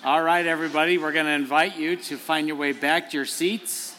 All right, everybody, we're going to invite you to find your way back to your seats.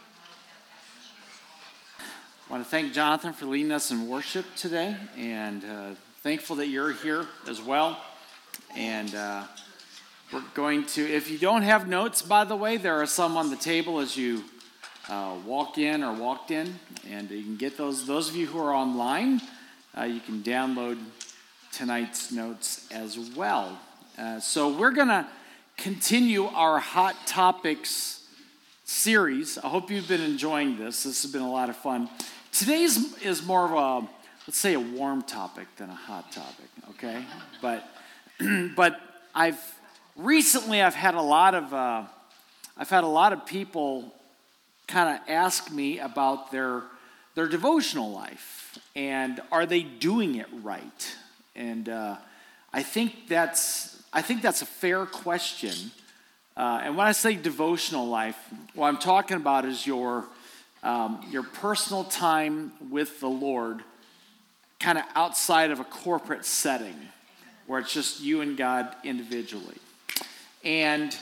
I want to thank Jonathan for leading us in worship today, and thankful that you're here as well. And we're going to, if you don't have notes, by the way, there are some on the table as you walk in or walked in, and you can get those. Those of you who are online, you can download tonight's notes as well. So we're going to continue our Hot Topics series. I hope you've been enjoying this. This has been a lot of fun. Today's is more of a, let's say, a warm topic than a hot topic, okay? But I've had a lot of people kind of ask me about their devotional life and are they doing it right? And I think that's a fair question. And when I say devotional life, what I'm talking about is your personal time with the Lord, kind of outside of a corporate setting, where it's just you and God individually. And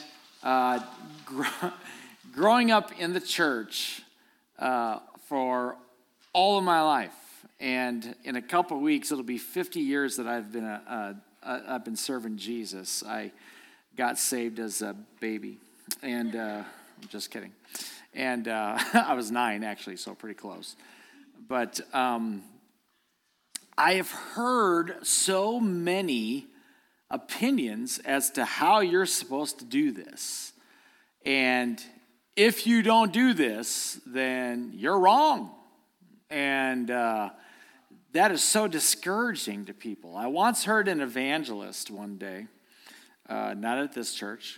growing up in the church for all of my life, and in a couple of weeks it'll be 50 years that I've been serving Jesus. I got saved as a baby, and I'm just kidding. And I was 9, actually, so pretty close. But I have heard so many opinions as to how you're supposed to do this. And if you don't do this, then you're wrong. And that is so discouraging to people. I once heard an evangelist one day, not at this church,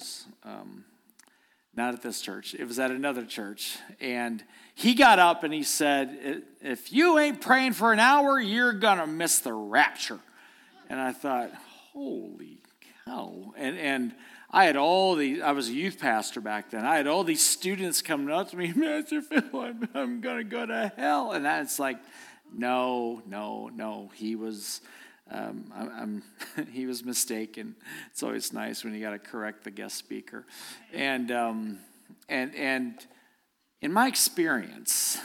not at this church. It was at another church. And he got up and he said, if you ain't praying for an hour, you're going to miss the rapture. And I thought, holy cow. And I was a youth pastor back then. I had all these students coming up to me, Master Phil, I'm going to go to hell. And it's like, no. He was he was mistaken. It's always nice when you got to correct the guest speaker. And in my experience,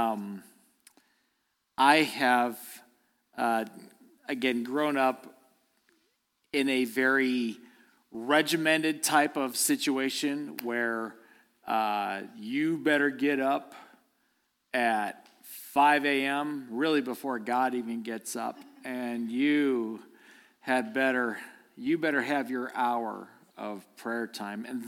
I have again grown up in a very regimented type of situation where you better get up at 5 a.m., really before God even gets up, and you better have your hour of prayer time, and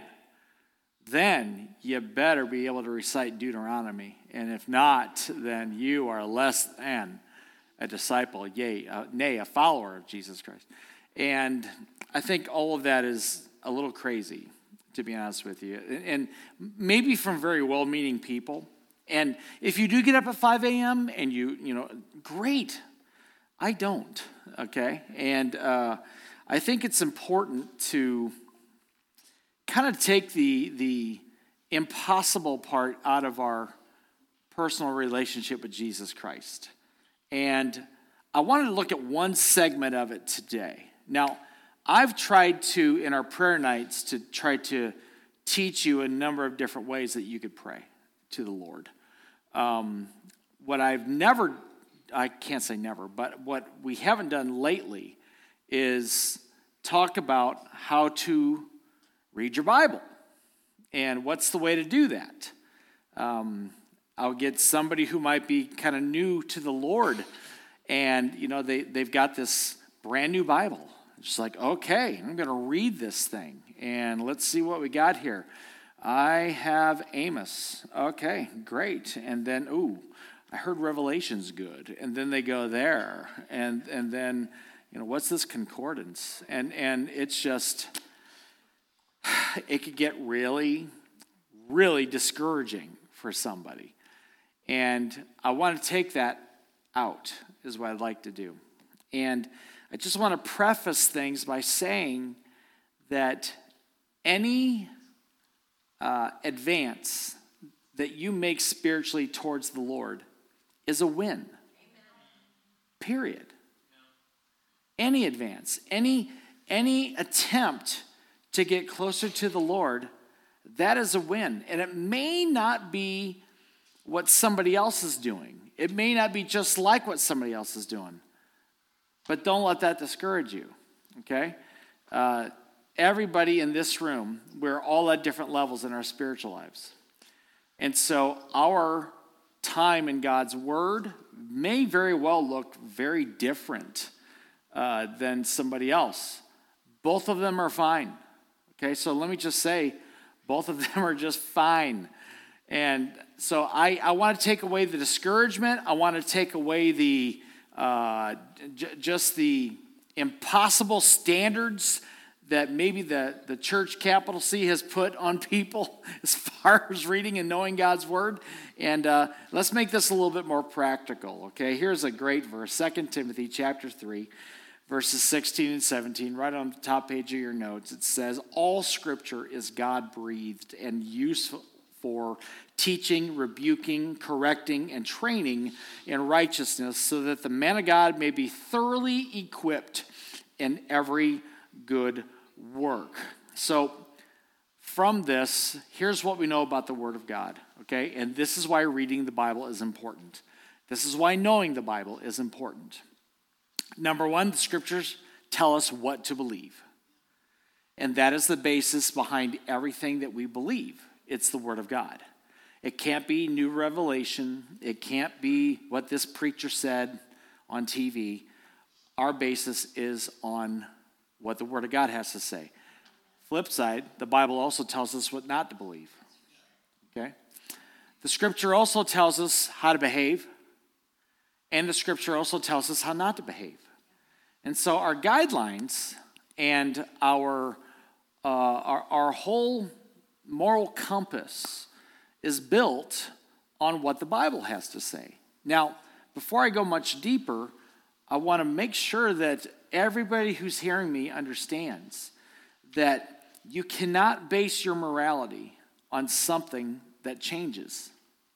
then you better be able to recite Deuteronomy, and if not, then you are less than a disciple, nay, a follower of Jesus Christ. And I think all of that is a little crazy, to be honest with you, and maybe from very well-meaning people. And if you do get up at 5 a.m. and you know, great. I don't, okay? And I think it's important to kind of take the impossible part out of our personal relationship with Jesus Christ. And I wanted to look at one segment of it today. Now, I've tried to, in our prayer nights, to try to teach you a number of different ways that you could pray to the Lord. What I can't say never, but what we haven't done lately is talk about how to read your Bible and what's the way to do that. I'll get somebody who might be kind of new to the Lord, and you know they've got this brand new Bible. It's like, okay, I'm going to read this thing, and let's see what we got here. I have Amos. Okay, great. And then, I heard Revelation's good. And then they go there. And then, you know, what's this concordance? And it's just, it could get really, really discouraging for somebody. And I want to take that out, is what I'd like to do. And I just want to preface things by saying that any advance that you make spiritually towards the Lord is a win. Amen. Period. Any advance, any attempt to get closer to the Lord, that is a win. And it may not be what somebody else is doing. It may not be just like what somebody else is doing. But don't let that discourage you, okay? Everybody in this room, we're all at different levels in our spiritual lives. And so our time in God's Word may very well look very different than somebody else. Both of them are fine. Okay, so let me just say, both of them are just fine. And so I want to take away the discouragement. I want to take away the just the impossible standards that maybe the church, capital C, has put on people as far as reading and knowing God's Word. And let's make this a little bit more practical, okay? Here's a great verse, 2 Timothy chapter 3, verses 16 and 17, right on the top page of your notes. It says, all Scripture is God-breathed and useful for teaching, rebuking, correcting, and training in righteousness, so that the man of God may be thoroughly equipped in every good work. So from this, here's what we know about the Word of God, okay? And this is why reading the Bible is important. This is why knowing the Bible is important. Number one, the Scriptures tell us what to believe. And that is the basis behind everything that we believe. It's the Word of God. It can't be new revelation. It can't be what this preacher said on TV. Our basis is on what the Word of God has to say. Flip side, the Bible also tells us what not to believe. Okay? The Scripture also tells us how to behave, and the Scripture also tells us how not to behave. And so our guidelines and our whole moral compass is built on what the Bible has to say. Now, before I go much deeper, I want to make sure that everybody who's hearing me understands that you cannot base your morality on something that changes.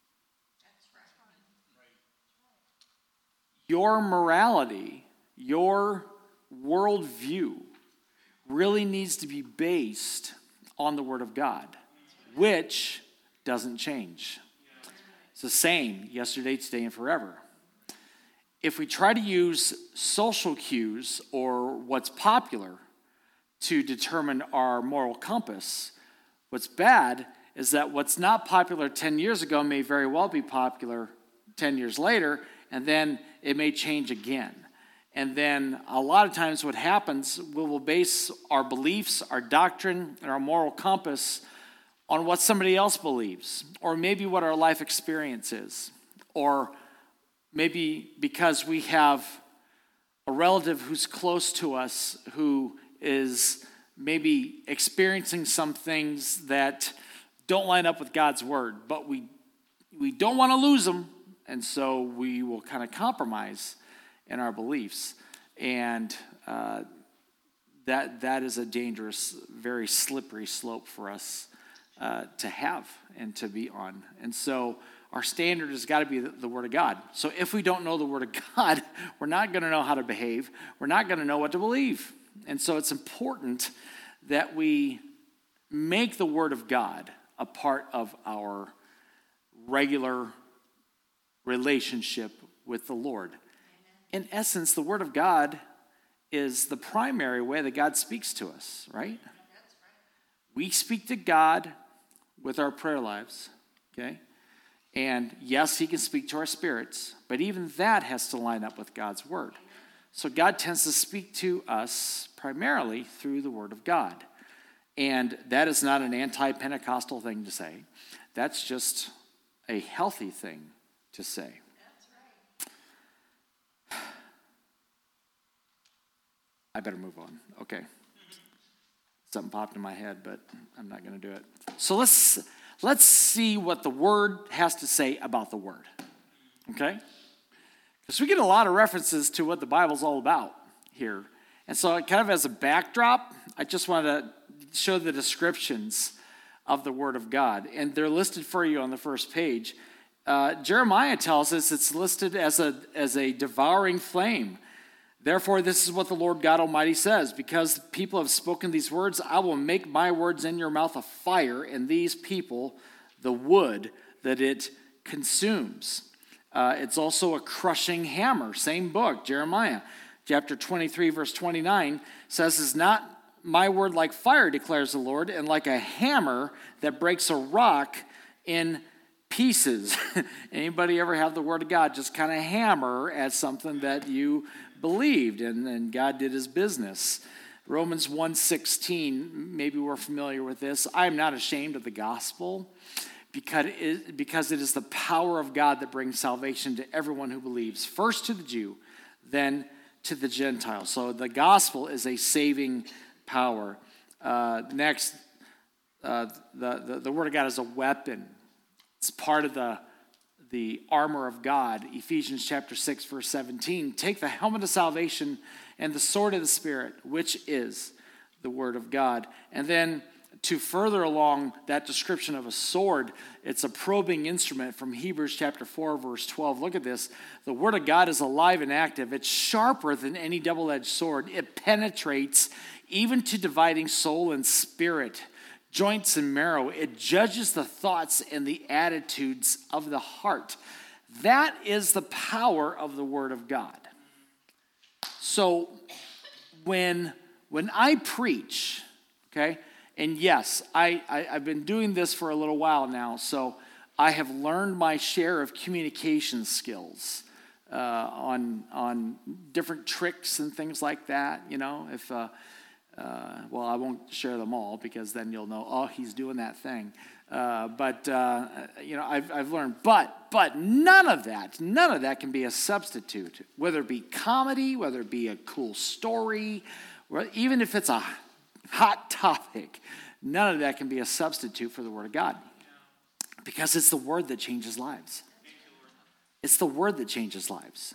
Your morality, your worldview really needs to be based on the Word of God, which doesn't change. It's the same yesterday, today, and forever. If we try to use social cues or what's popular to determine our moral compass, what's bad is that what's not popular 10 years ago may very well be popular 10 years later, and then it may change again. And then a lot of times what happens, we will base our beliefs, our doctrine, and our moral compass on what somebody else believes, or maybe what our life experience is, or maybe because we have a relative who's close to us who is maybe experiencing some things that don't line up with God's Word, but we don't want to lose them, and so we will kind of compromise in our beliefs. And that is a dangerous, very slippery slope for us to have and to be on. And so our standard has got to be the Word of God. So if we don't know the Word of God, we're not going to know how to behave. We're not going to know what to believe. And so it's important that we make the Word of God a part of our regular relationship with the Lord. In essence, the Word of God is the primary way that God speaks to us, right? We speak to God with our prayer lives, okay? And yes, He can speak to our spirits, but even that has to line up with God's Word. So God tends to speak to us primarily through the Word of God. And that is not an anti-Pentecostal thing to say. That's just a healthy thing to say. I better move on. Okay. Something popped in my head, but I'm not going to do it. So let's see what the Word has to say about the Word. Okay? Because we get a lot of references to what the Bible's all about here. And so kind of as a backdrop, I just want to show the descriptions of the Word of God. And they're listed for you on the first page. Jeremiah tells us it's listed as a devouring flame. Therefore, this is what the Lord God Almighty says, because people have spoken these words, I will make my words in your mouth a fire, and these people the wood that it consumes. It's also a crushing hammer. Same book, Jeremiah. Chapter 23, verse 29 says, is not my word like fire, declares the Lord, and like a hammer that breaks a rock in pieces. Anybody ever have the word of God just kind of hammer at something that you believed, and God did his business? Romans 1:16, maybe we're familiar with this. I am not ashamed of the gospel, because it is the power of God that brings salvation to everyone who believes, first to the Jew, then to the Gentile. So the gospel is a saving power. Next, the word of God is a weapon. It's part of the armor of God. Ephesians chapter 6, verse 17. Take the helmet of salvation and the sword of the Spirit, which is the word of God. And then to further along that description of a sword, it's a probing instrument from Hebrews chapter 4, verse 12. Look at this. The word of God is alive and active. It's sharper than any double-edged sword. It penetrates even to dividing soul and spirit, joints and marrow. It judges the thoughts and the attitudes of the heart. That is the power of the word of God. So when I preach, okay, and yes, I've been doing this for a little while now, so I have learned my share of communication skills on different tricks and things like that. You know, if well, I won't share them all because then you'll know, oh, he's doing that thing. But you know, I've learned. But none of that can be a substitute. Whether it be comedy, whether it be a cool story, or even if it's a hot topic, none of that can be a substitute for the word of God, because it's the word that changes lives. It's the word that changes lives.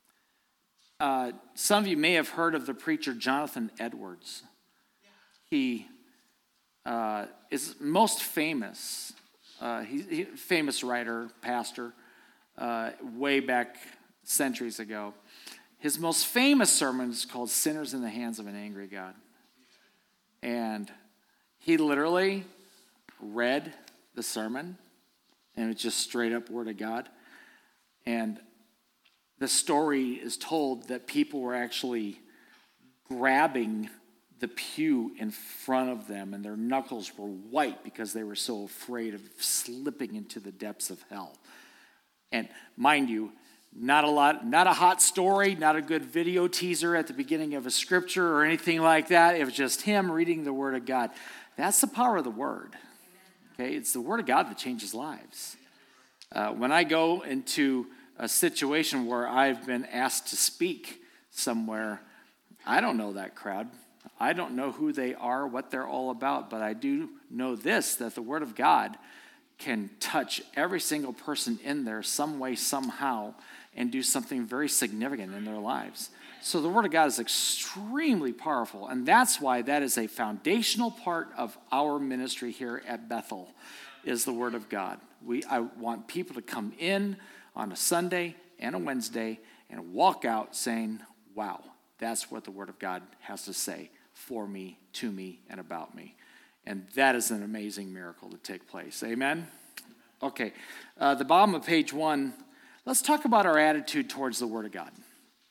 Some of you may have heard of the preacher Jonathan Edwards. He is most famous. He's a famous writer, pastor, way back centuries ago. His most famous sermon is called Sinners in the Hands of an Angry God. And he literally read the sermon, and it's just straight up word of God. And the story is told that people were actually grabbing the pew in front of them, and their knuckles were white because they were so afraid of slipping into the depths of hell. And mind you, not a hot story, not a good video teaser at the beginning of a scripture or anything like that. It was just him reading the word of God. That's the power of the word. Okay, it's the word of God that changes lives. When I go into a situation where I've been asked to speak somewhere, I don't know that crowd. I don't know who they are, what they're all about, but I do know this, that the word of God can touch every single person in there some way, somehow, and do something very significant in their lives. So the word of God is extremely powerful, and that's why that is a foundational part of our ministry here at Bethel, is the word of God. I want people to come in on a Sunday and a Wednesday and walk out saying, wow, that's what the word of God has to say for me, to me, and about me. And that is an amazing miracle to take place. Amen? Okay, the bottom of page 1, let's talk about our attitude towards the word of God.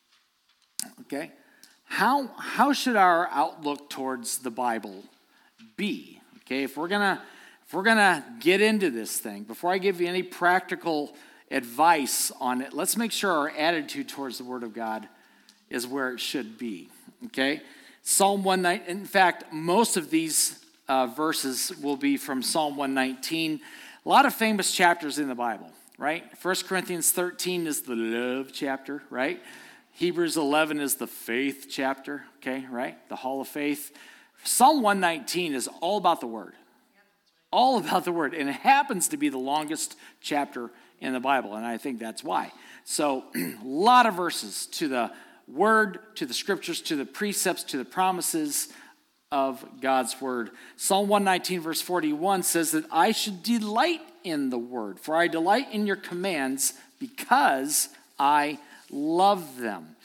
Okay? How should our outlook towards the Bible be? Okay, if we're gonna get into this thing, before I give you any practical advice on it, let's make sure our attitude towards the word of God is where it should be. Okay? Psalm 119, in fact, most of these verses will be from Psalm 119. A lot of famous chapters in the Bible, right? 1 Corinthians 13 is the love chapter, right? Hebrews 11 is the faith chapter, okay, right? The hall of faith. Psalm 119 is all about the word. All about the word. And it happens to be the longest chapter in the Bible, and I think that's why. So, a lot of verses to the word, to the scriptures, to the precepts, to the promises of God's word. Psalm 119 verse 41 says that I should delight in the word, for I delight in your commands because I love them.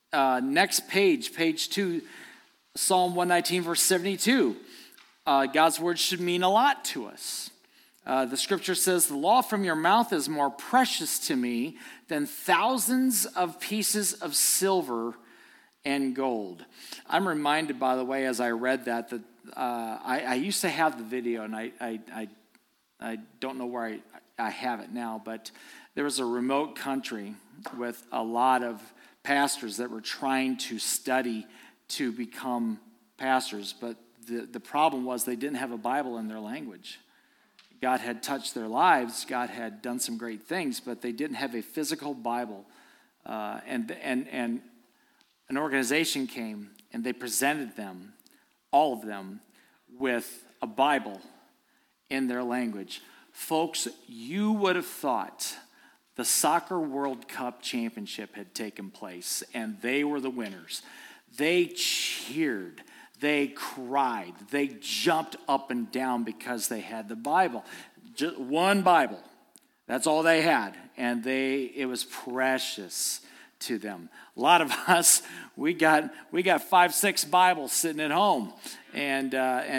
Next page, page 2, Psalm 119, verse 72. God's word should mean a lot to us. The scripture says, the law from your mouth is more precious to me than thousands of pieces of silver and gold. I'm reminded, by the way, as I read that I used to have the video, and I don't know where I have it now, but there was a remote country with a lot of pastors that were trying to study to become pastors, but the problem was they didn't have a Bible in their language. God had touched their lives. God had done some great things, but they didn't have a physical Bible. And an organization came, and they presented them, all of them, with a Bible in their language. Folks, you would have thought the Soccer World Cup championship had taken place, and they were the winners. They cheered. They cried. They jumped up and down because they had the Bible. Just one Bible. That's all they had. And it was precious to them. A lot of us, we got 5-6 Bibles sitting at home. And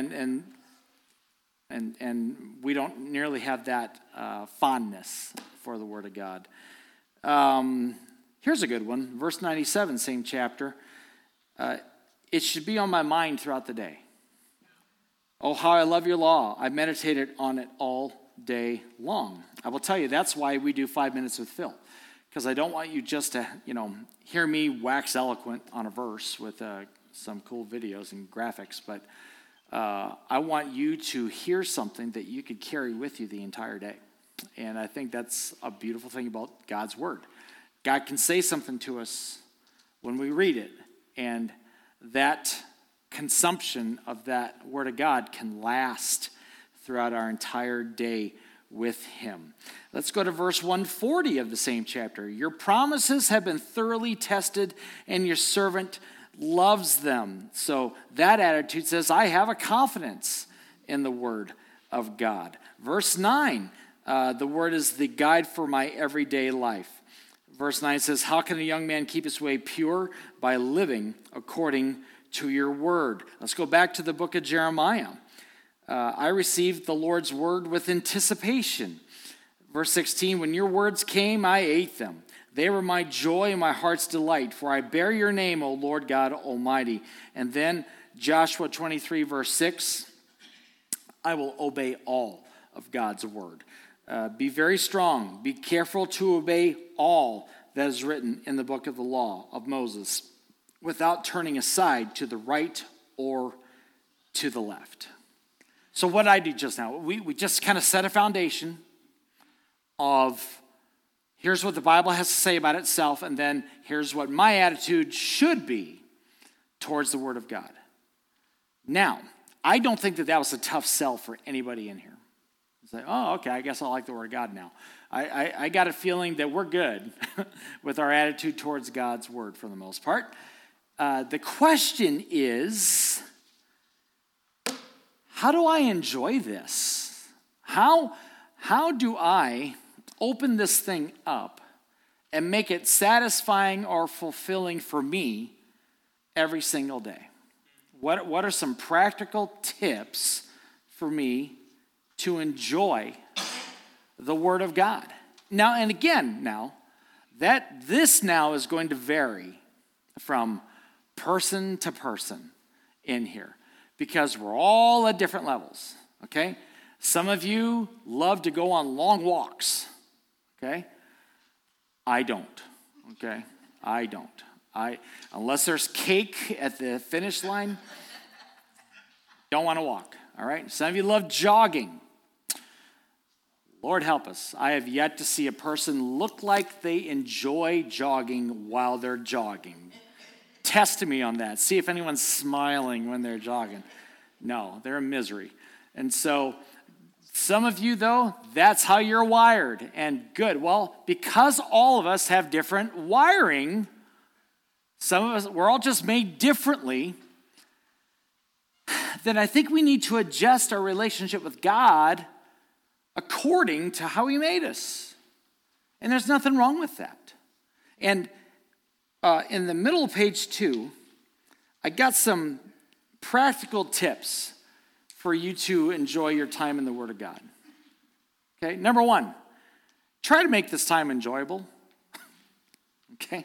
we don't nearly have that fondness for the Word of God. Here's a good one. Verse 97, same chapter. It should be on my mind throughout the day. Oh, how I love your law. I meditated on it all day long. I will tell you, that's why we do 5 Minutes with Phil. Because I don't want you just to, hear me wax eloquent on a verse with some cool videos and graphics, but I want you to hear something that you could carry with you the entire day. And I think that's a beautiful thing about God's Word. God can say something to us when we read it, and that consumption of that Word of God can last throughout our entire day with Him. Let's go to verse 140 of the same chapter. Your promises have been thoroughly tested, and your servant loves them. So that attitude says, I have a confidence in the Word of God. Verse 9, the Word is the guide for my everyday life. Verse 9 says, how can a young man keep his way pure? By living according to your word. Let's go back to the book of Jeremiah. I received the Lord's word with anticipation. Verse 16, when your words came, I ate them. They were my joy and my heart's delight, for I bear your name, O Lord God Almighty. And then Joshua 23, verse 6, I will obey all of God's word. Be very strong. Be careful to obey all that is written in the book of the law of Moses, without turning aside to the right or to the left. So what I did just now, we just kind of set a foundation of here's what the Bible has to say about itself, and then here's what my attitude should be towards the Word of God. Now, I don't think that was a tough sell for anybody in here. It's like, oh, okay, I guess I like the Word of God now. I got a feeling that we're good with our attitude towards God's Word for the most part. The question is, how do I enjoy this? How do I open this thing up and make it satisfying or fulfilling for me every single day? What are some practical tips for me to enjoy the Word of God? Now, and again, that this is going to vary from person to person in here because we're all at different levels, okay? Some of you love to go on long walks, okay? I don't, okay? I don't. Unless there's cake at the finish line, don't want to walk, all right? Some of you love jogging. Lord help us. I have yet to see a person look like they enjoy jogging while they're jogging. Test me on that. See if anyone's smiling when they're jogging. No, they're in misery. And so some of you, though, that's how you're wired. And good. Well, because all of us have different wiring, some of us, we're all just made differently, then I think we need to adjust our relationship with God according to how He made us. And there's nothing wrong with that. And In the middle of page 2, I got some practical tips for you to enjoy your time in the Word of God. Okay, number 1, try to make this time enjoyable. Okay?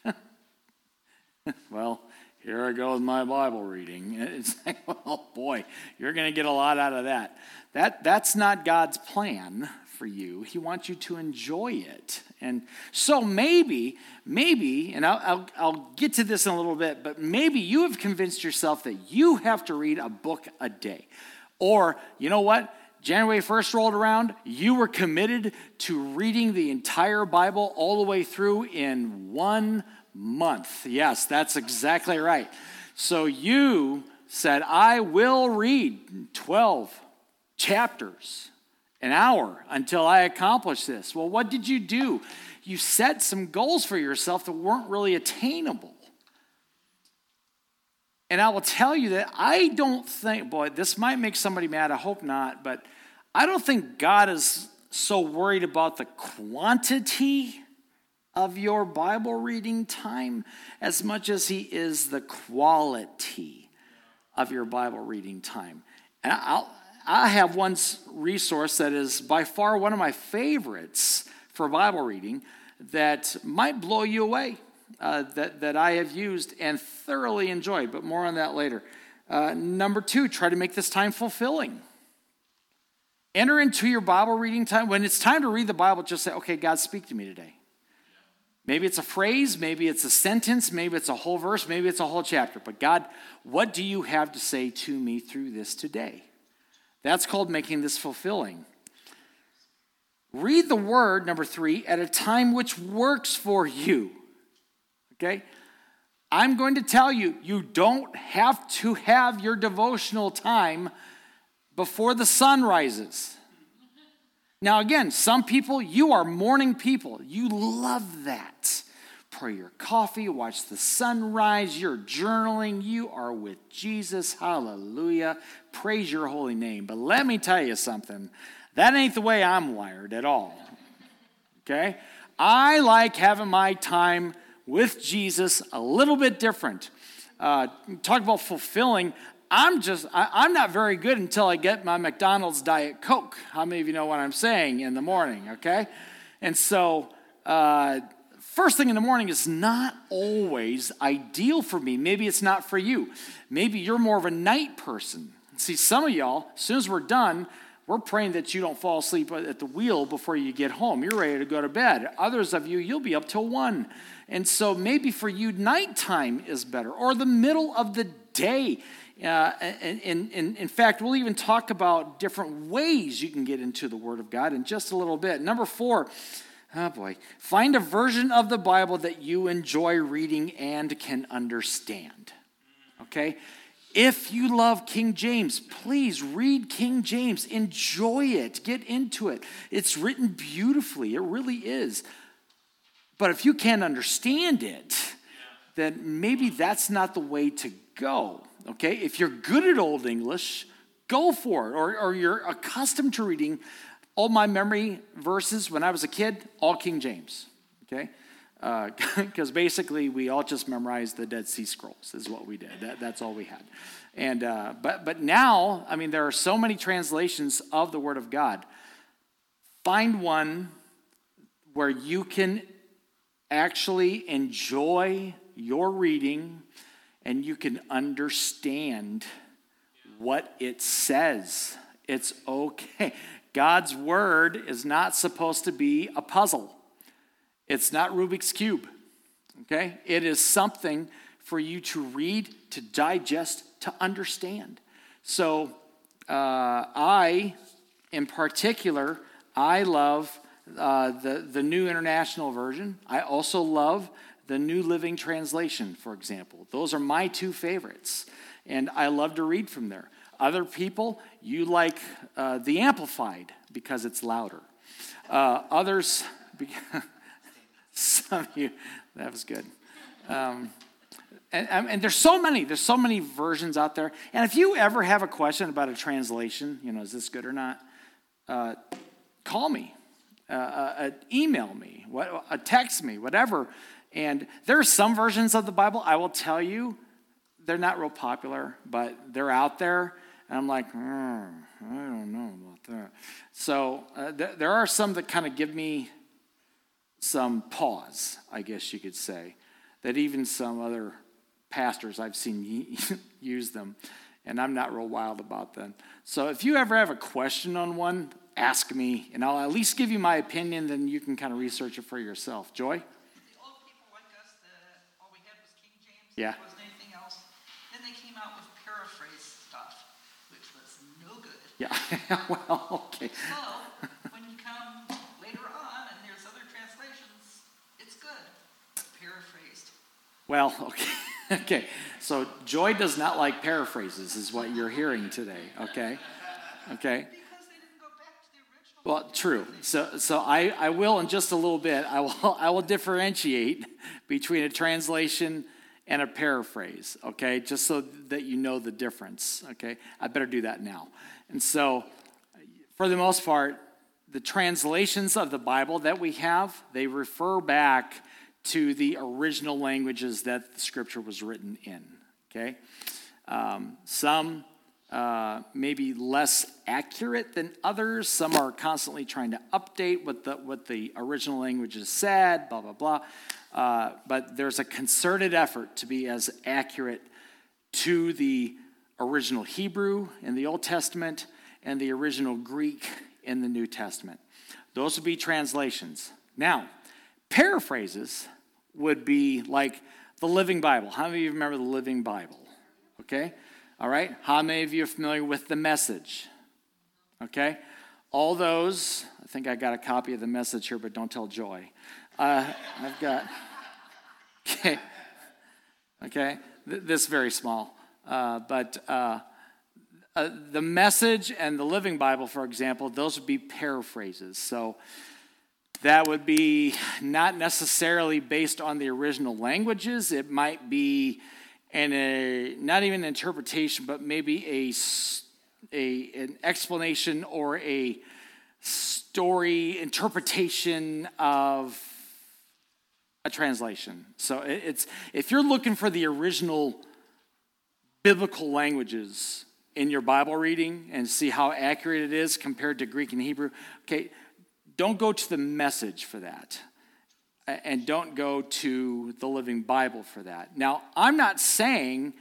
Well, here I go with my Bible reading. It's like, oh boy, you're going to get a lot out of that. That's not God's plan for you. He wants you to enjoy it. And so maybe, and I'll get to this in a little bit, but maybe you have convinced yourself that you have to read a book a day. Or, you know what? January 1st rolled around, you were committed to reading the entire Bible all the way through in 1 month. Yes, that's exactly right. So you said, I will read 12 chapters an hour until I accomplish this. Well, what did you do? You set some goals for yourself that weren't really attainable. And I will tell you that I don't think, boy, this might make somebody mad, I hope not, but I don't think God is so worried about the quantity of your Bible reading time as much as he is the quality of your Bible reading time. And I have one resource that is by far one of my favorites for Bible reading that might blow you away, that I have used and thoroughly enjoyed, but more on that later. Number 2, try to make this time fulfilling. Enter into your Bible reading time. When it's time to read the Bible, just say, okay, God, speak to me today. Maybe it's a phrase, maybe it's a sentence, maybe it's a whole verse, maybe it's a whole chapter. But God, what do you have to say to me through this today? That's called making this fulfilling. Read the Word, number 3, at a time which works for you. Okay? I'm going to tell you, you don't have to have your devotional time before the sun rises. Now again, some people, you are morning people. You love that. Pour your coffee, watch the sunrise, you're journaling, you are with Jesus, hallelujah, praise your holy name. But let me tell you something, that ain't the way I'm wired at all, okay? I like having my time with Jesus a little bit different. Talk about fulfilling. I'm not very good until I get my McDonald's Diet Coke. How many of you know what I'm saying in the morning, okay? And so, first thing in the morning is not always ideal for me. Maybe it's not for you. Maybe you're more of a night person. See, some of y'all, as soon as we're done, we're praying that you don't fall asleep at the wheel before you get home. You're ready to go to bed. Others of you, you'll be up till 1. And so maybe for you, nighttime is better, or the middle of the day. In fact, we'll even talk about different ways you can get into the Word of God in just a little bit. Number 4, oh boy, find a version of the Bible that you enjoy reading and can understand. Okay? If you love King James, please read King James. Enjoy it. Get into it. It's written beautifully. It really is. But if you can't understand it, then maybe that's not the way to go. Okay? If you're good at Old English, go for it. Or you're accustomed to reading all my memory verses when I was a kid, all King James. Okay? Because basically we all just memorized the Dead Sea Scrolls is what we did. That's all we had. And but now, I mean, there are so many translations of the Word of God. Find one where you can actually enjoy your reading and you can understand what it says. It's okay. God's Word is not supposed to be a puzzle. It's not Rubik's Cube, okay? It is something for you to read, to digest, to understand. So in particular, I love the New International Version. I also love the New Living Translation, for example. Those are my 2 favorites, and I love to read from there. Other people, you like the Amplified because it's louder. Others... Some of you, that was good. And there's so many versions out there. And if you ever have a question about a translation, is this good or not? Call me, email me, text me, whatever. And there are some versions of the Bible, I will tell you, they're not real popular, but they're out there. And I'm like, I don't know about that. So there are some that kind of give me some pause, I guess you could say, that even some other pastors I've seen use them, and I'm not real wild about them. So if you ever have a question on one, ask me, and I'll at least give you my opinion, then you can kind of research it for yourself. Joy? The old people like us, all we had was King James. Yeah. There wasn't anything else. Then they came out with paraphrase stuff, which was no good. Yeah, well, okay. So when you come later on and there's other translations, it's good. Paraphrased. Well, okay. Okay, so Joy does not like paraphrases, is what you're hearing today, okay? Okay? Because they didn't go back to the original. Well, true. So I will in just a little bit, I will differentiate between a translation and a paraphrase, okay? Just so that you know the difference, okay? I better do that now. And so, for the most part, the translations of the Bible that we have, they refer back to the original languages that the scripture was written in, okay? Some may be less accurate than others. Some are constantly trying to update what the original languages said, blah, blah, blah. But there's a concerted effort to be as accurate to the original Hebrew in the Old Testament and the original Greek in the New Testament. Those would be translations. Now, paraphrases would be like the Living Bible. How many of you remember the Living Bible? Okay? All right? How many of you are familiar with the Message? Okay? All those, I think I got a copy of the Message here, but don't tell Joy. I've got, okay? This is very small. But the Message and the Living Bible, for example, those would be paraphrases. So that would be not necessarily based on the original languages. It might be not even an interpretation, but maybe an explanation or a story interpretation of a translation. So it's if you're looking for the original biblical languages in your Bible reading and see how accurate it is compared to Greek and Hebrew, okay, don't go to the Message for that. And don't go to the Living Bible for that. Now, I'm not saying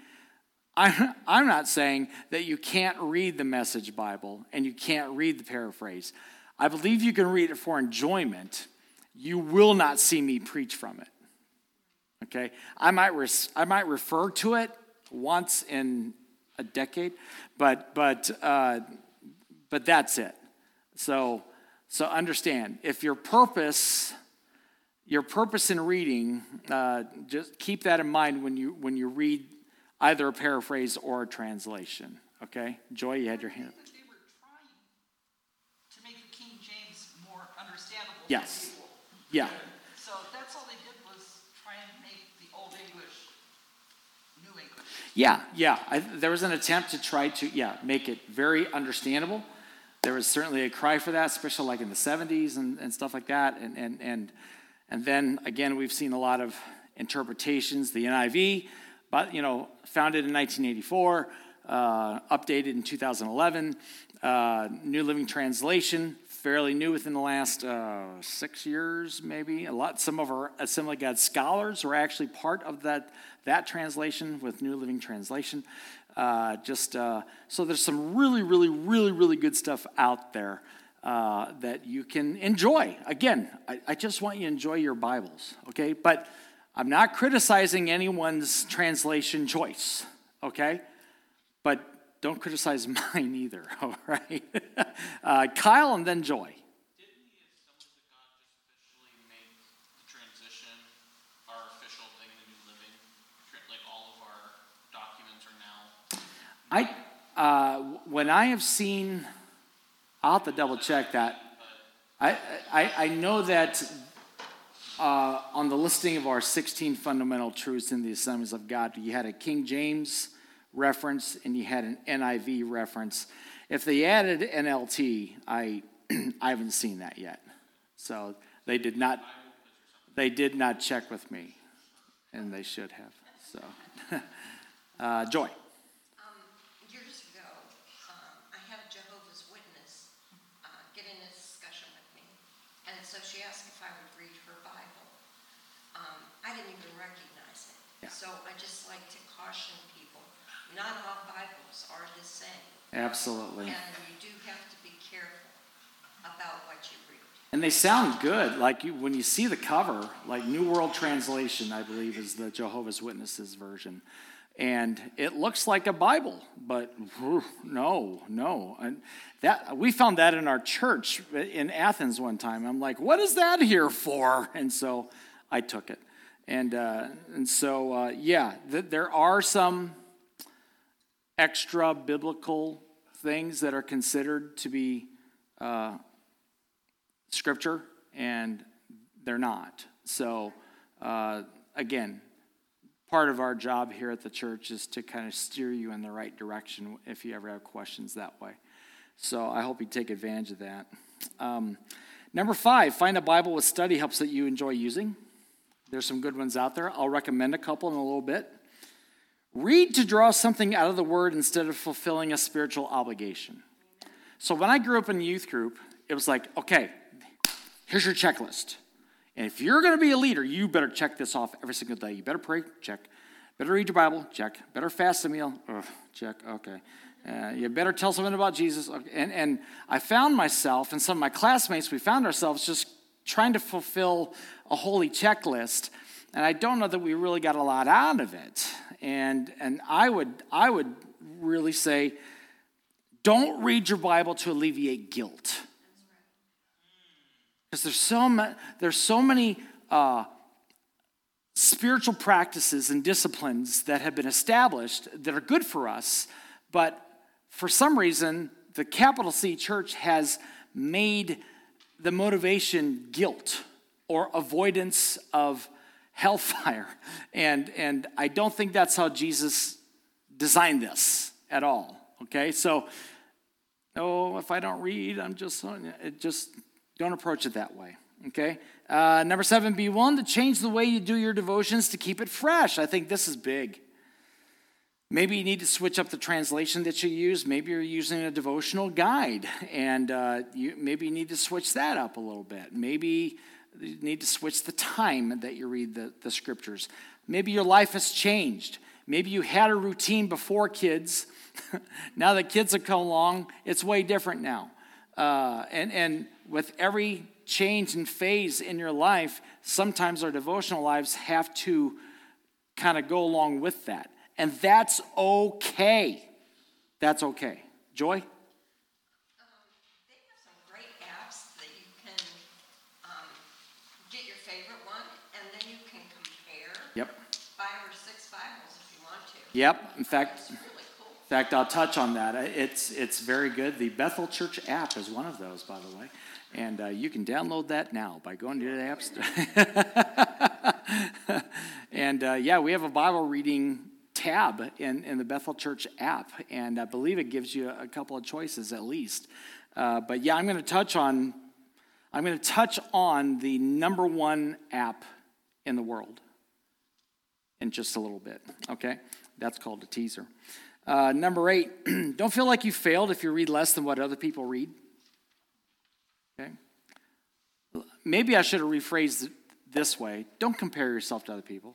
that you can't read the Message Bible and you can't read the paraphrase. I believe you can read it for enjoyment. You will not see me preach from it. Okay? I might refer to it once in a decade, but that's it. So understand, if your purpose in reading, just keep that in mind when you read either a paraphrase or a translation. Okay, Joy, you had your hand. They were trying to make the King James more understandable. Yes. For people. Yeah. So that's all they did was try and make the Old English New English. Yeah. There was an attempt to try to make it very understandable. There was certainly a cry for that, especially like in the 70s and stuff like that. And then, again, we've seen a lot of interpretations. The NIV, but founded in 1984, updated in 2011. New Living Translation, fairly new within the last 6 years, maybe. Some of our Assembly of God scholars were actually part of that translation with New Living Translation. So there's some really, really, really, really good stuff out there that you can enjoy. Again, I just want you to enjoy your Bibles, okay? But I'm not criticizing anyone's translation choice, okay? But don't criticize mine either, all right? Kyle and then Joy. Didn't the Assemblies of God just officially make the transition our official thing in the New Living? Like all of our documents are now? When I have seen, I'll have to double check that. I know that on the listing of our 16 fundamental truths in the Assemblies of God, you had a King James reference and you had an NIV reference. If they added NLT, I haven't seen that yet. So they did not check with me. and they should have. So, Joy. Years ago, I had a Jehovah's Witness get in a discussion with me, and so she asked if I would read her Bible. I didn't even recognize it. Yeah. So I just like to caution people, not all Bibles are the same. Absolutely. And you do have to be careful about what you read. And they sound good. Like when you see the cover, like New World Translation, I believe, is the Jehovah's Witnesses version. And it looks like a Bible, but no. And that we found that in our church in Athens one time. I'm like, what is that here for? And so I took it. And so there are some extra biblical things that are considered to be scripture, and they're not. So, again, part of our job here at the church is to kind of steer you in the right direction if you ever have questions that way. So I hope you take advantage of that. Number 5, find a Bible with study helps that you enjoy using. There's some good ones out there. I'll recommend a couple in a little bit. Read to draw something out of the Word instead of fulfilling a spiritual obligation. So when I grew up in the youth group, it was like, okay, here's your checklist. And if you're going to be a leader, you better check this off every single day. You better pray, check. Better read your Bible, check. Better fast a meal, check, okay. You better tell someone about Jesus. Okay. And I found myself, and some of my classmates, we found ourselves just trying to fulfill a holy checklist. And I don't know that we really got a lot out of it. And I would really say, don't read your Bible to alleviate guilt. Because there's so many spiritual practices and disciplines that have been established that are good for us, but for some reason, the capital C church has made the motivation guilt or avoidance of hellfire. And I don't think that's how Jesus designed this at all. Okay, so, if I don't read, just don't approach it that way. Okay, number 7, be willing to change the way you do your devotions to keep it fresh. I think this is big. Maybe you need to switch up the translation that you use. Maybe you're using a devotional guide, and maybe you need to switch that up a little bit. Maybe you need to switch the time that you read the scriptures. Maybe your life has changed. Maybe you had a routine before kids. Now that kids have come along, it's way different now. And with every change and phase in your life, sometimes our devotional lives have to kind of go along with that. And that's okay. That's okay. Joy? They have some great apps that you can get your favorite one, and then you can compare 5 or 6 Bibles if you want to. Yep. In fact, it's really cool. In fact, I'll touch on that. It's very good. The Bethel Church app is one of those, by the way. And you can download that now by going to the App Store. And we have a Bible reading tab in the Bethel Church app, and I believe it gives you a couple of choices at least. I'm going to touch on the number 1 app in the world in just a little bit. Okay, that's called a teaser. Number 8, don't feel like you failed if you read less than what other people read. Okay, maybe I should have rephrased it this way: don't compare yourself to other people.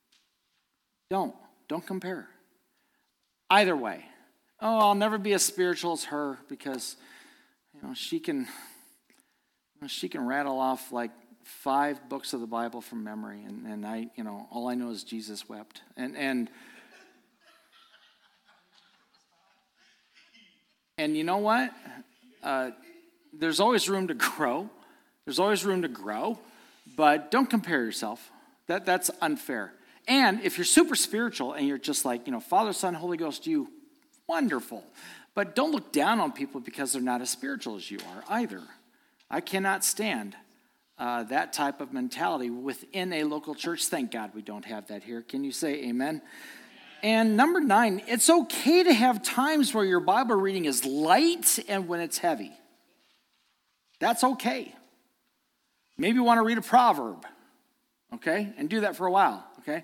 Don't compare. Either way. I'll never be as spiritual as her because, she can rattle off like 5 books of the Bible from memory, and I, all I know is Jesus wept. And you know what? There's always room to grow. There's always room to grow, but don't compare yourself. That's unfair. And if you're super spiritual and you're just like, Father, Son, Holy Ghost, you, wonderful. But don't look down on people because they're not as spiritual as you are either. I cannot stand that type of mentality within a local church. Thank God we don't have that here. Can you say amen? And number 9, it's okay to have times where your Bible reading is light and when it's heavy. That's okay. Maybe you want to read a proverb, okay, and do that for a while, okay?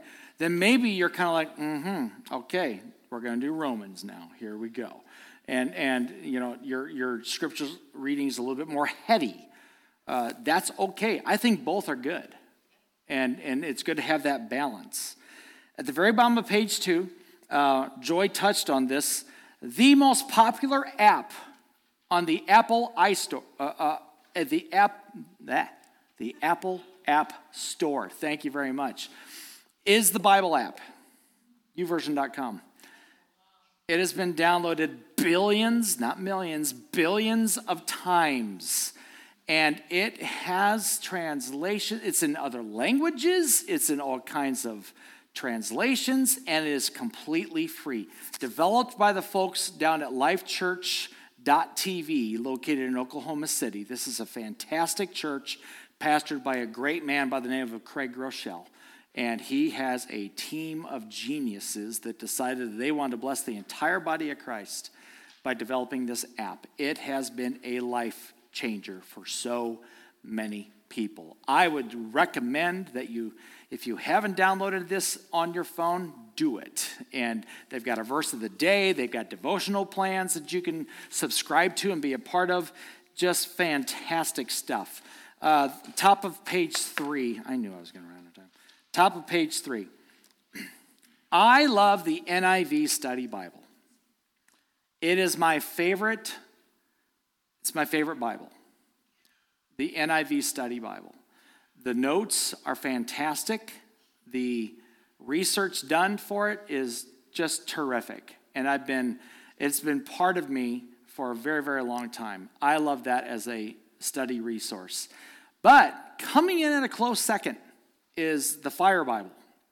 then maybe you're kind of like, okay, we're going to do Romans now. Here we go. And you know, your scripture reading is a little bit more heady. That's okay. I think both are good. And it's good to have that balance. At the very bottom of page 2, Joy touched on this. The most popular app on the Apple iStore, the Apple App Store, thank you very much, is the Bible app, YouVersion.com. It has been downloaded billions, not millions, billions of times. And it has translation. It's in other languages. It's in all kinds of translations. And it is completely free. Developed by the folks down at lifechurch.tv, located in Oklahoma City. This is a fantastic church, pastored by a great man by the name of Craig Groeschel. And he has a team of geniuses that decided that they wanted to bless the entire body of Christ by developing this app. It has been a life changer for so many people. I would recommend that you, if you haven't downloaded this on your phone, do it. And they've got a verse of the day. They've got devotional plans that you can subscribe to and be a part of. Just fantastic stuff. Top of page 3. I knew I was going to run out of time. Top of page 3. I love the NIV Study Bible. It is my favorite. It's my favorite Bible. The NIV Study Bible. The notes are fantastic. The research done for it is just terrific. And it's been part of me for a very, very long time. I love that as a study resource. But coming in at a close second is the Fire Bible.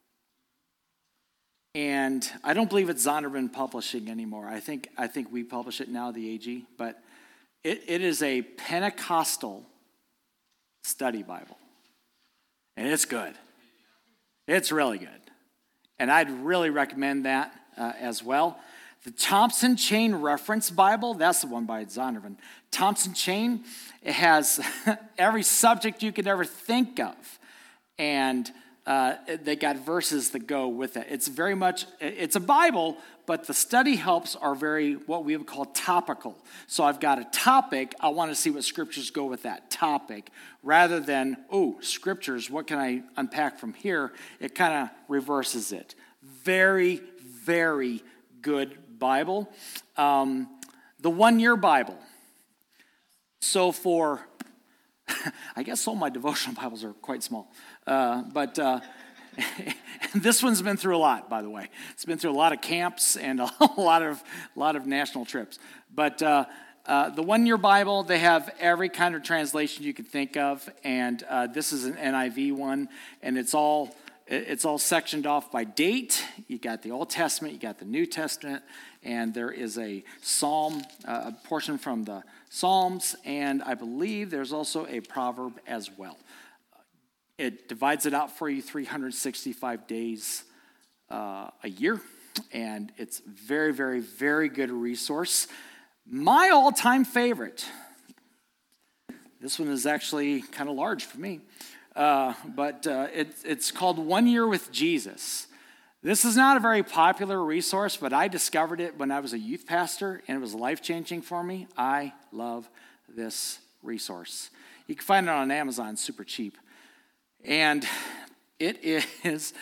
And I don't believe it's Zondervan Publishing anymore. I think we publish it now, the AG. But it is a Pentecostal study Bible. And it's good. It's really good. And I'd really recommend that as well. The Thompson Chain Reference Bible, that's the one by Zondervan. Thompson Chain, it has every subject you could ever think of. And they got verses that go with it. It's very much, it's a Bible, but the study helps are very, what we would call topical. So I've got a topic, I want to see what scriptures go with that topic, rather than, scriptures, what can I unpack from here? It kind of reverses it. Very, very good Bible. The 1 Year Bible. So for, I guess all my devotional Bibles are quite small. But this one's been through a lot, by the way. It's been through a lot of camps and a lot of national trips. But the 1 Year Bible, they have every kind of translation you could think of, and this is an NIV one, and it's all sectioned off by date. You got the Old Testament, you got the New Testament, and there is a psalm, a portion from the Psalms, and I believe there's also a proverb as well. It divides it out for you 365 days a year, and it's very, very, very good resource. My all-time favorite, this one is actually kind of large for me, but it's called 1 Year with Jesus. This is not a very popular resource, but I discovered it when I was a youth pastor, and it was life-changing for me. I love this resource. You can find it on Amazon, super cheap. And it is,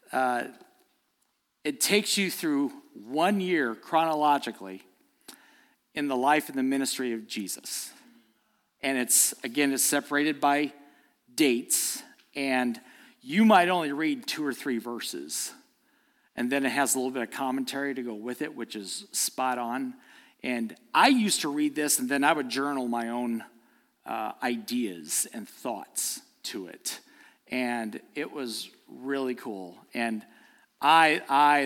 it takes you through 1 year chronologically in the life and the ministry of Jesus. And it's separated by dates, and you might only read 2 or 3 verses. And then it has a little bit of commentary to go with it, which is spot on. And I used to read this, and then I would journal my own ideas and thoughts to it. And it was really cool. And I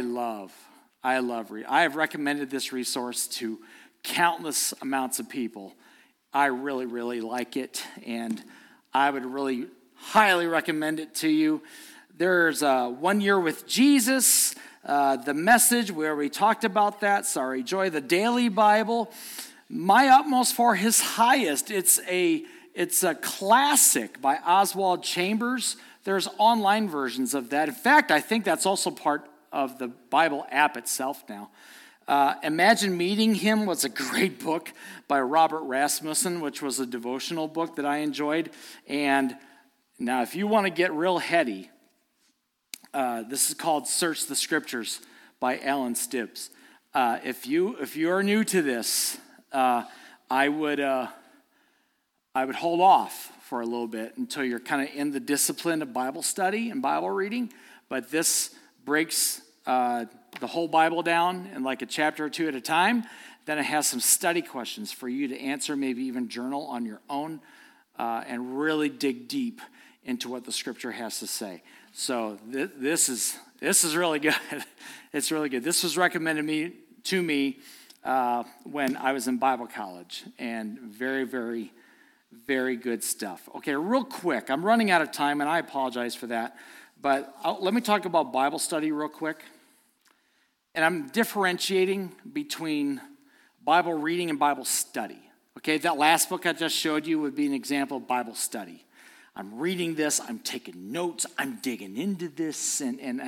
have recommended this resource to countless amounts of people. I really, really like it, and I would really highly recommend it to you. There's 1 Year with Jesus, the Message, where we talked about that. Sorry, Joy, the Daily Bible. My Utmost for His Highest. It's a classic by Oswald Chambers, There's online versions of that. In fact, I think that's also part of the Bible app itself now. Imagine Meeting Him was a great book by Robert Rasmussen, which was a devotional book that I enjoyed. And now if you want to get real heady, this is called Search the Scriptures by Alan Stibbs. If you are new to this, I would hold off for a little bit until you're kind of in the discipline of Bible study and Bible reading. But this breaks the whole Bible down in like a chapter or two at a time. Then it has some study questions for you to answer, maybe even journal on your own, and really dig deep into what the Scripture has to say. So this is really good. It's really good. This was recommended to me when I was in Bible college, and very, very, very good stuff. Okay, real quick. I'm running out of time, and I apologize for that. But let me talk about Bible study real quick. And I'm differentiating between Bible reading and Bible study. Okay, that last book I just showed you would be an example of Bible study. I'm reading this, I'm taking notes, I'm digging into this, and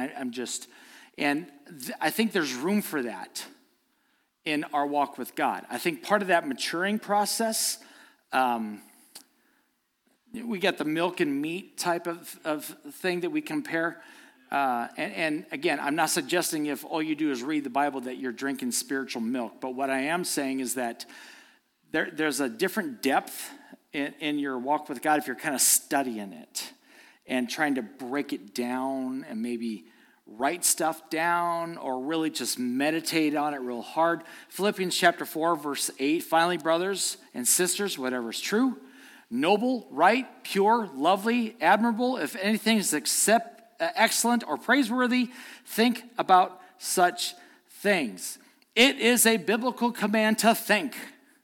I think there's room for that in our walk with God. I think part of that maturing process, we got the milk and meat type of thing that we compare. And again, I'm not suggesting if all you do is read the Bible that you're drinking spiritual milk. But what I am saying is that there's a different depth in your walk with God if you're kind of studying it and trying to break it down and maybe write stuff down or really just meditate on it real hard. Philippians chapter 4, verse 8, finally, brothers and sisters, whatever is true, noble, right, pure, lovely, admirable, if anything is excellent or praiseworthy, think about such things. It is a biblical command to think.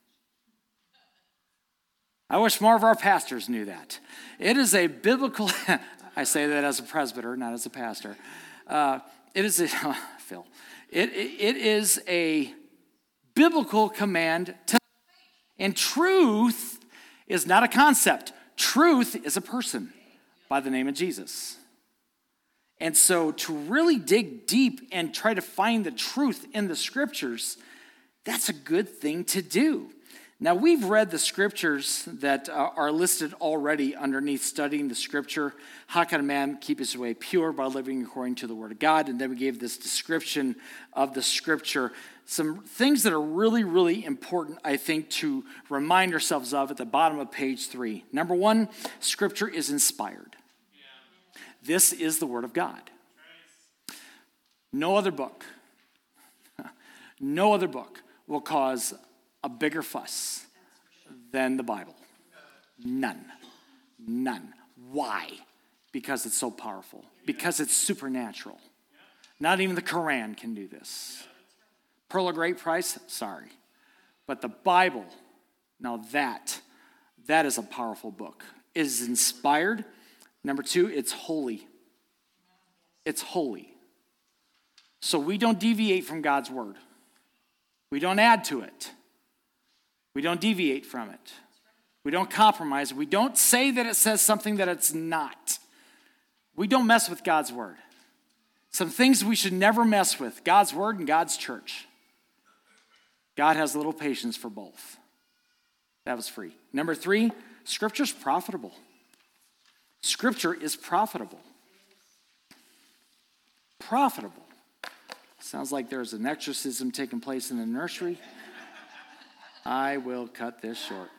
I wish more of our pastors knew that. It is a biblical, I say that as a presbyter, not as a pastor. It is a biblical command to think. And truth is not a concept. Truth is a person by the name of Jesus. And so to really dig deep and try to find the truth in the Scriptures, that's a good thing to do. Now, we've read the Scriptures that are listed already underneath studying the Scripture. How can a man keep his way pure? By living according to the Word of God. And then we gave this description of the Scripture. Some things that are really, really important, I think, to remind ourselves of at the bottom of page 3. Number 1, Scripture is inspired. This is the Word of God. No other book will cause a bigger fuss than the Bible. None. Why? Because it's so powerful. Because it's supernatural. Not even the Quran can do this. Pearl of Great Price? Sorry. But the Bible, now that is a powerful book. It is inspired. Number 2, it's holy. It's holy. So we don't deviate from God's word. We don't add to it. We don't deviate from it. We don't compromise. We don't say that it says something that it's not. We don't mess with God's word. Some things we should never mess with, God's word and God's church. God has a little patience for both. That was free. Number 3, Scripture's profitable. Scripture is profitable. Profitable. Sounds like there's an exorcism taking place in the nursery. I will cut this short.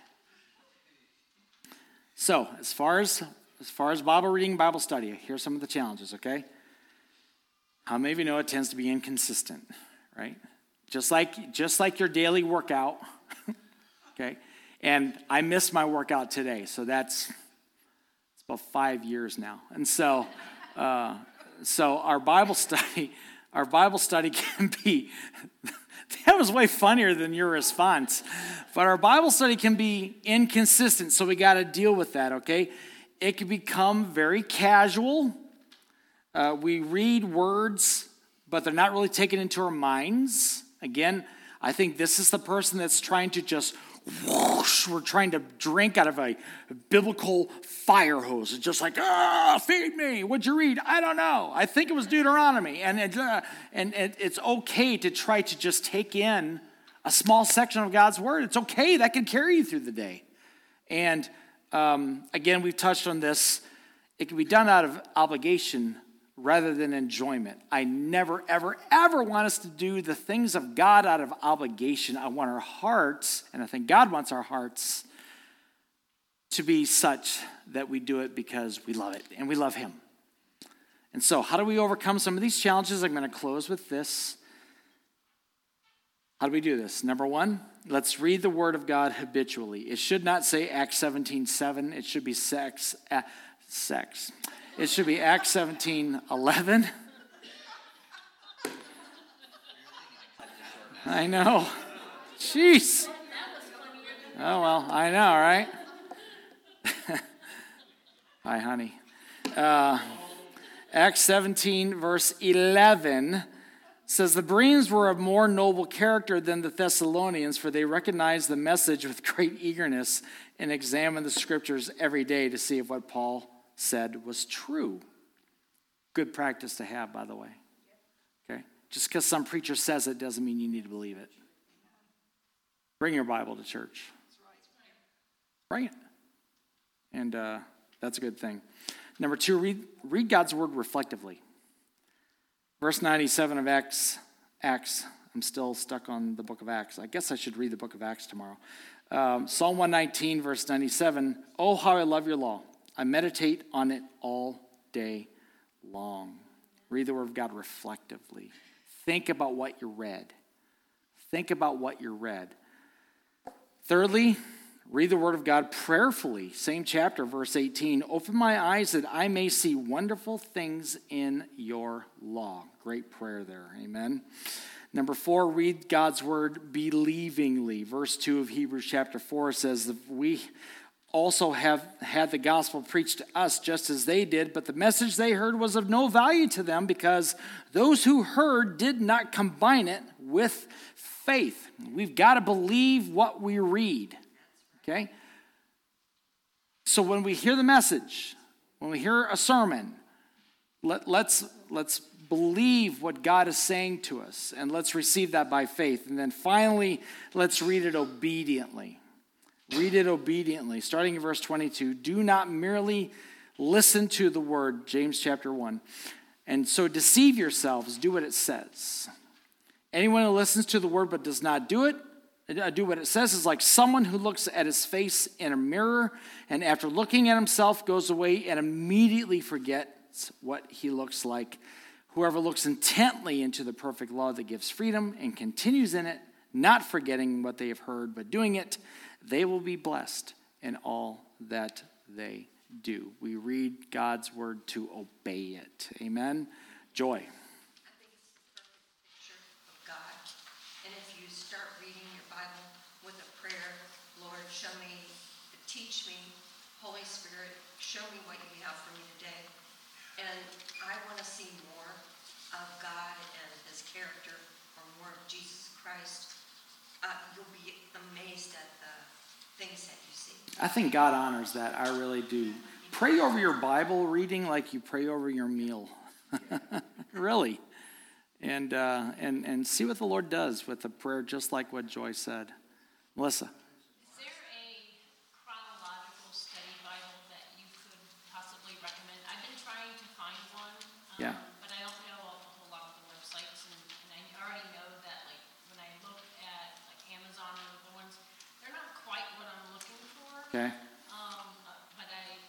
So, as far as Bible reading, Bible study, here's some of the challenges, okay? How many of you know it tends to be inconsistent, right? Just like your daily workout, okay? And I missed my workout today, so it's about 5 years now. And so our Bible study can be, that was way funnier than your response. But our Bible study can be inconsistent, so we got to deal with that, okay? It can become very casual. We read words, but they're not really taken into our minds. Again, I think this is the person that's trying to just whoosh, we're trying to drink out of a biblical fire hose. It's just like, feed me. What'd you read? I don't know. I think it was Deuteronomy. And it's okay to try to just take in a small section of God's word. It's okay. That can carry you through the day. And again, we've touched on this. It can be done out of obligation rather than enjoyment. I never, ever, ever want us to do the things of God out of obligation. I want our hearts, and I think God wants our hearts to be such that we do it because we love it and we love him. And so how do we overcome some of these challenges? I'm going to close with this. How do we do this? Number one, let's read the word of God habitually. It should not say Acts 17:7. It should be sex. It should be Acts 17:11. I know. Jeez. Oh, well, I know, right? Hi, honey. Acts 17, verse 11 says, the Bereans were of more noble character than the Thessalonians, for they recognized the message with great eagerness and examined the scriptures every day to see if what Paul said was true. Good practice to have, by the way. Okay? Just because some preacher says it doesn't mean you need to believe it. Bring your Bible to church. Bring it. And that's a good thing. Number two, read God's word reflectively. Verse 97 of Acts. I'm still stuck on the book of Acts. I guess I should read the book of Acts tomorrow. Psalm 119, verse 97. Oh, how I love your law. I meditate on it all day long. Read the word of God reflectively. Think about what you read. Think about what you read. Thirdly, read the word of God prayerfully. Same chapter, verse 18. Open my eyes that I may see wonderful things in your law. Great prayer there. Amen. Number 4, read God's word believingly. Verse 2 of Hebrews chapter 4 says that we also have had the gospel preached to us just as they did, but the message they heard was of no value to them because those who heard did not combine it with faith. We've got to believe what we read. Okay? So when we hear the message, when we hear a sermon, let's believe what God is saying to us, and let's receive that by faith. And then finally, let's read it obediently. Read it obediently. Starting in verse 22, do not merely listen to the word, James chapter 1, and so deceive yourselves, do what it says. Anyone who listens to the word but does not do what it says is like someone who looks at his face in a mirror and after looking at himself goes away and immediately forgets what he looks like. Whoever looks intently into the perfect law that gives freedom and continues in it, not forgetting what they have heard, but doing it, they will be blessed in all that they do. We read God's word to obey it. Amen? Joy. I think it's the perfect picture of God. And if you start reading your Bible with a prayer, Lord, show me, teach me, Holy Spirit, show me what you have for me today. And I want to see more of God and his character, or more of Jesus Christ. You'll be amazed at the things that you see. I think God honors that. I really do. Pray over your Bible reading like you pray over your meal. Really. And see what the Lord does with a prayer just like what Joy said. Melissa. Is there a chronological study Bible that you could possibly recommend? I've been trying to find one, Yeah. but I don't know a whole lot of the websites, and I already know that like when I look at like Amazon and other ones, they're not quite what I'm looking for. Okay. But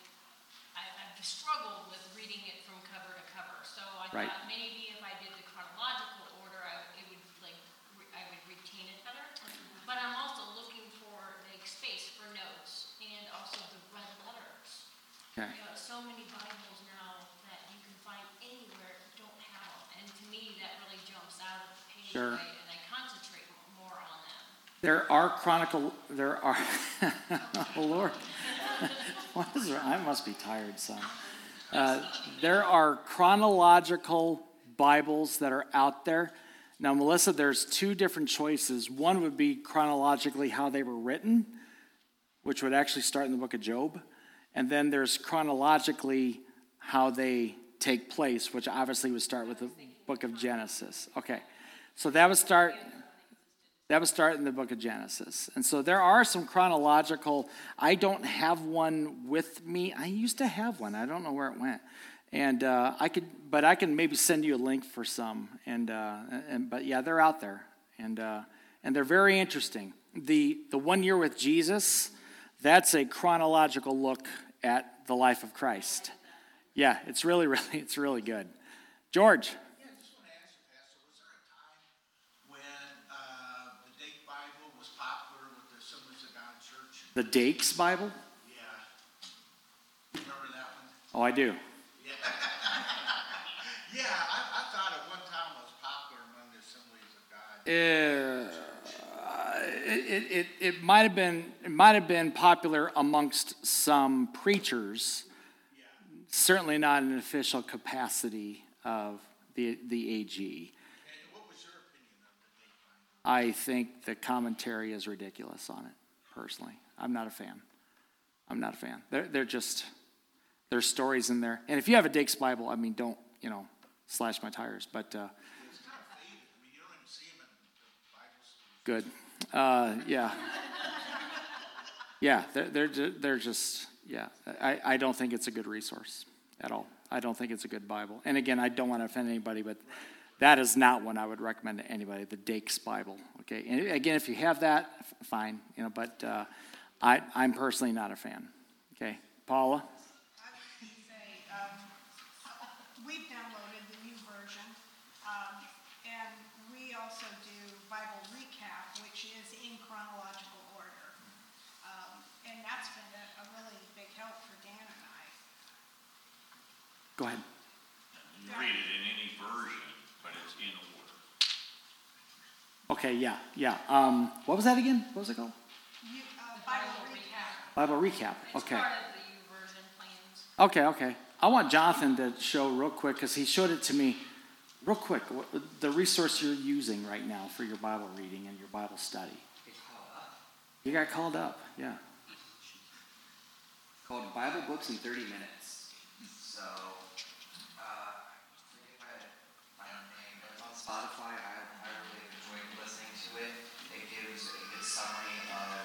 I've struggled with reading it from cover to cover. So I Right. thought maybe if I did the chronological order, it would I would retain it better. But I'm also looking for like space for notes and also the red letters. Okay. You know, so many Bibles now that you can find anywhere don't have them, and to me that really jumps out of the page. Sure. And I concentrate more on them. There are oh Lord. What is there? I must be tired, son. There are chronological Bibles that are out there. Now, Melissa, there's two different choices. One would be chronologically how they were written, which would actually start in the book of Job. And then there's chronologically how they take place, which obviously would start with the book of Genesis. Okay, so that would start in the book of Genesis. And so there are some chronological. I don't have one with me. I used to have one. I don't know where it went. And I can maybe send you a link for some. But yeah, they're out there, and they're very interesting. The 1 year with Jesus, that's a chronological look at the life of Christ. Yeah, it's really good. George. Yeah, I just want to ask you, Pastor, was there a time when the Dake Bible was popular with the Assemblies of God Church? The Dakes Bible? Yeah. Remember that one? Oh, I do. Yeah. Yeah, I thought at one time it was popular among the Assemblies of God. It might have been popular amongst some preachers. Certainly not in an official capacity of the AG. And what was your opinion of the Dake Bible? I think the commentary is ridiculous on it, personally. I'm not a fan. They're just, there's stories in there. And if you have a Dakes Bible, I mean, don't, slash my tires. But It's kind of faded. I mean, you don't even see them in the Bible schools. good. Yeah. Yeah, they're just, yeah. I don't think it's a good resource at all. I don't think it's a good Bible. And again, I don't want to offend anybody, but that is not one I would recommend to anybody, the Dakes Bible. Okay, and again, if you have that, fine. But I'm personally not a fan. Okay, Paula. I would say we've downloaded the new version, and we also do Bible Recap, which is in chronological order, and that's been a really big help for Dan and I. Go ahead. You read it in any version, but it's in order. Okay, yeah. What was that again? What was it called? Bible Recap. Bible Recap. It's Okay. part of the YouVersion plans. Okay. I want Jonathan to show real quick, because he showed it to me real quick, the resource you're using right now for your Bible reading and your Bible study. You got called up, yeah. Called Bible Books in 30 Minutes. So, I forget my own name, but it's on Spotify. I really enjoyed listening to it. It gives a good summary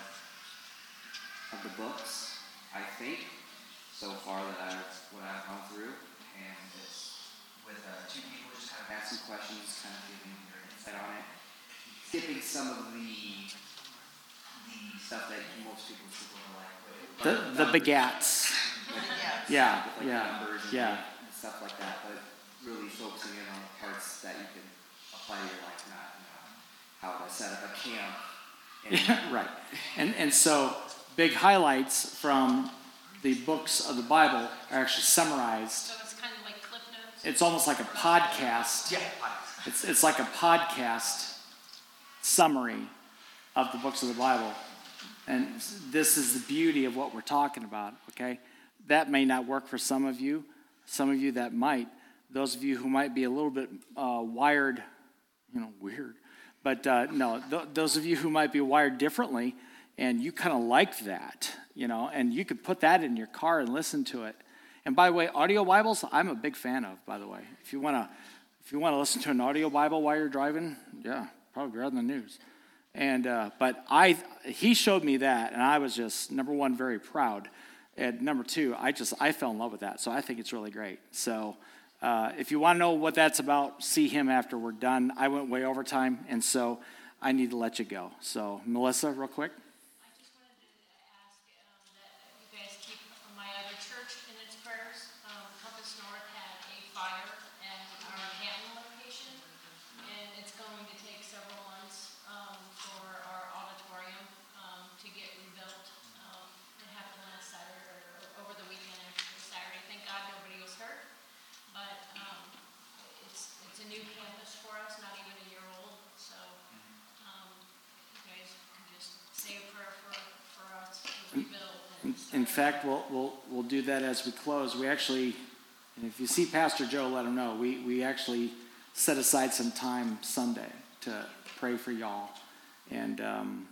of the books, I think, so far that what I've gone through. And it's with two people just kind of asking questions, kind of giving their insight on it. Skipping some of the stuff that most people like. The begats. Yeah. Numbers and stuff like that, but really focusing in on the parts that you can apply to your life, not how to set up a camp. Right. And so big highlights from the books of the Bible are actually summarized. So it's kind of like Cliff Notes. It's almost like a podcast. Yeah. It's like a podcast summary of the books of the Bible. And this is the beauty of what we're talking about, okay? That may not work for some of you that might. Those of you who might be a little bit wired, weird. But no, those of you who might be wired differently, and you kind of like that, and you could put that in your car and listen to it. And by the way, audio Bibles, I'm a big fan of, by the way. If you want to listen to an audio Bible while you're driving, yeah, probably rather than the news. And but he showed me that, and I was just, number one, very proud. And number two, I fell in love with that. So I think it's really great. So if you want to know what that's about, see him after we're done. I went way over time, and so I need to let you go. So Melissa, real quick. I just wanted to ask that you guys keep my other church in its prayers. Compass North had a fire at our Canton location, and it's going to take several months for our auditorium to get rebuilt. It happened last Saturday, or over the weekend, actually Saturday. Thank God nobody was hurt, but it's a new campus for us, not even a year old. So you guys can just say a prayer for us to rebuild. In fact, we'll do that as we close. We actually, and if you see Pastor Joe, let him know. We actually set aside some time Sunday to pray for y'all. And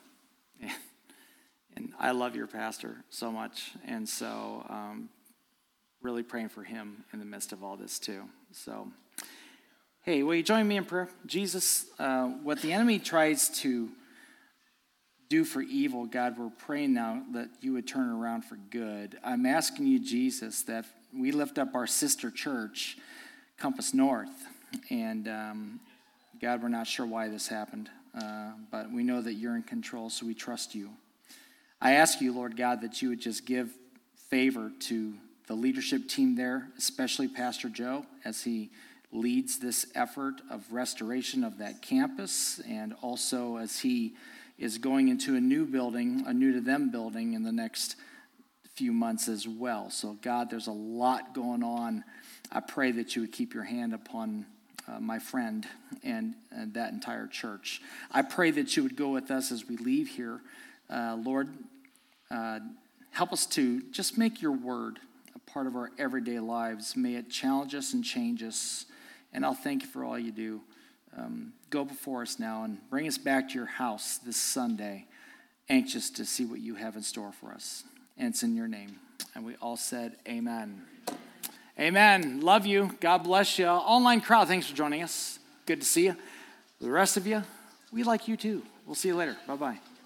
I love your pastor so much. And so really praying for him in the midst of all this too. So, hey, will you join me in prayer? Jesus, what the enemy tries to do for evil, God, we're praying now that you would turn it around for good. I'm asking you, Jesus, that we lift up our sister church, Compass North. And God, we're not sure why this happened, but we know that you're in control, so we trust you. I ask you, Lord God, that you would just give favor to the leadership team there, especially Pastor Joe, as he leads this effort of restoration of that campus, and also as he is going into a new building, a new to them building in the next few months as well. So God, there's a lot going on. I pray that you would keep your hand upon my friend and that entire church. I pray that you would go with us as we leave here. Lord, help us to just make your word a part of our everyday lives. May it challenge us and change us. And I'll thank you for all you do. Go before us now and bring us back to your house this Sunday, anxious to see what you have in store for us. And it's in your name. And we all said amen. Amen. Love you. God bless you. Online crowd, thanks for joining us. Good to see you. The rest of you, we like you too. We'll see you later. Bye-bye.